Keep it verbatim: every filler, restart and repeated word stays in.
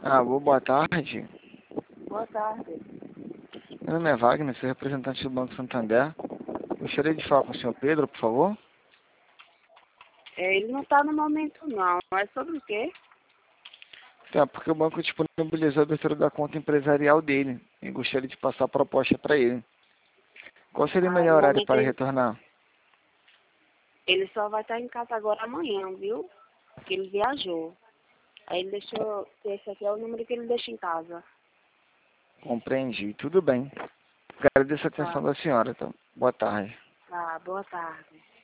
Ah, boa boa tarde. Boa tarde. Meu nome é Wagner, sou representante do Banco Santander. Gostaria de falar com o senhor Pedro, por favor. É, ele não está no momento, não. É sobre o quê? Tá, porque o banco disponibilizou a abertura da conta empresarial dele e gostaria de passar a proposta para ele. Qual seria o Ah, melhor no horário momento para ele, retornar? ele só vai estar em casa agora amanhã, viu? Porque ele viajou. Aí ele deixou... Esse aqui é o número que ele deixa em casa. Compreendi, tudo bem. Agradeço a atenção Tá, da senhora, então. Boa tarde. tá. Boa tarde.